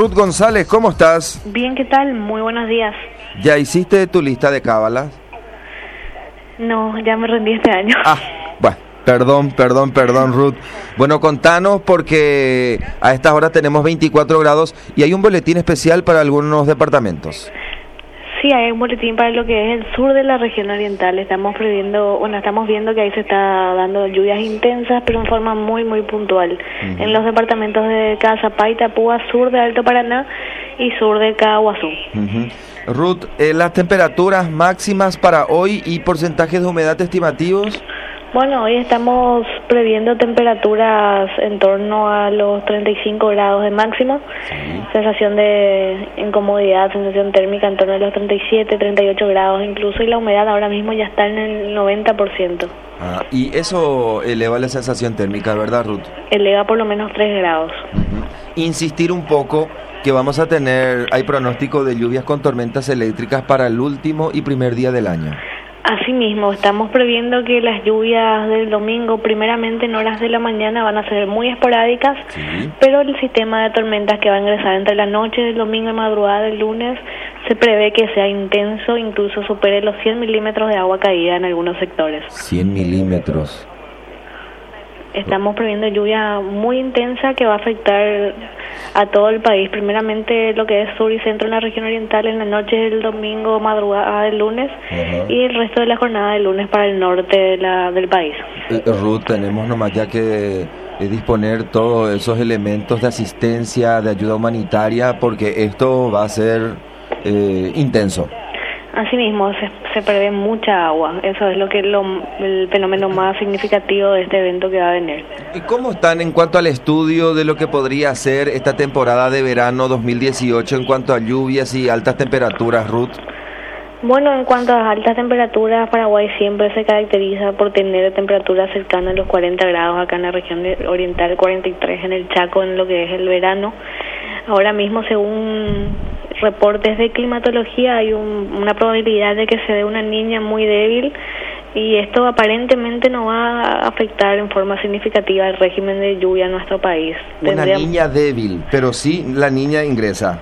Ruth González, ¿cómo estás? Bien, ¿qué tal? Muy buenos días. ¿Ya hiciste tu lista de cábalas? No, ya me rendí este año. Bueno, perdón, Ruth. Bueno, contanos porque a estas horas tenemos 24 grados y hay un boletín especial para algunos departamentos. Sí, hay un boletín para lo que es el sur de la región oriental. Estamos viendo que ahí se está dando lluvias intensas, pero en forma muy puntual. En los departamentos de Cazapá y Itapúa, sur de Alto Paraná y sur de Caguazú. Ruth, las temperaturas máximas para hoy y porcentajes de humedad estimativos. Bueno, hoy estamos previendo temperaturas en torno a los 35 grados de máximo, sensación de incomodidad, sensación térmica en torno a los 37, 38 grados incluso, y la humedad ahora mismo ya está en el 90%. Y eso eleva la sensación térmica, ¿verdad, Ruth? Eleva por lo menos 3 grados. Insistir un poco que vamos a tener, hay pronóstico de lluvias con tormentas eléctricas para el último y primer día del año. Asimismo, estamos previendo que las lluvias del domingo, primeramente en horas de la mañana, van a ser muy esporádicas, pero el sistema de tormentas que va a ingresar entre la noche del domingo y madrugada del lunes se prevé que sea intenso, incluso supere los 100 milímetros de agua caída en algunos sectores. 100 milímetros. Estamos previendo lluvia muy intensa que va a afectar a todo el país, primeramente lo que es sur y centro en la región oriental en la noche del domingo, madrugada del lunes, y el resto de la jornada del lunes para el norte del país. Ruth, tenemos nomás ya que disponer todos esos elementos de asistencia, de ayuda humanitaria, porque esto va a ser intenso. Asimismo, se prevé mucha agua. Eso es el fenómeno más significativo de este evento que va a venir. ¿Y cómo están en cuanto al estudio de lo que podría ser esta temporada de verano 2018 en cuanto a lluvias y altas temperaturas, Ruth? Bueno, en cuanto a altas temperaturas, Paraguay siempre se caracteriza por tener temperaturas cercanas a los 40 grados acá en la región oriental, 43 en el Chaco en lo que es el verano. Ahora mismo, según reportes de climatología, hay una probabilidad de que se dé una niña muy débil y esto aparentemente no va a afectar en forma significativa el régimen de lluvia en nuestro país. Una niña débil, pero sí la niña ingresa.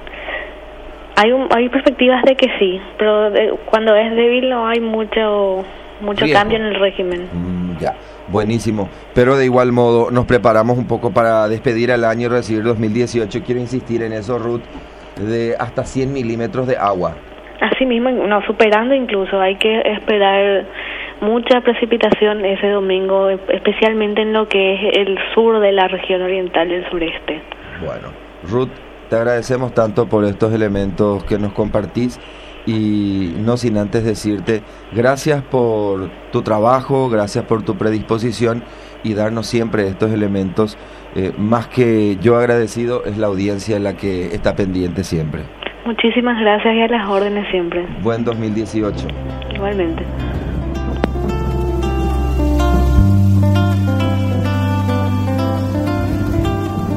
Hay perspectivas de que sí, pero cuando es débil no hay mucho cambio en el régimen. Ya, buenísimo. Pero de igual modo nos preparamos un poco para despedir al año y recibir 2018. Quiero insistir en eso, Ruth, de hasta 100 milímetros de agua. Así mismo, no, superando incluso. Hay que esperar mucha precipitación ese domingo, especialmente en lo que es el sur de la región oriental y el sureste. Bueno, Ruth, te agradecemos tanto por estos elementos que nos compartís y no sin antes decirte gracias por tu trabajo, gracias por tu predisposición y darnos siempre estos elementos. Más que yo agradecido es la audiencia la que está pendiente siempre. Muchísimas gracias y a las órdenes siempre. Buen 2018. Igualmente.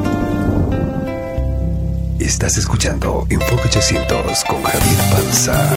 Estás escuchando Enfoque 800 con Javier Panza.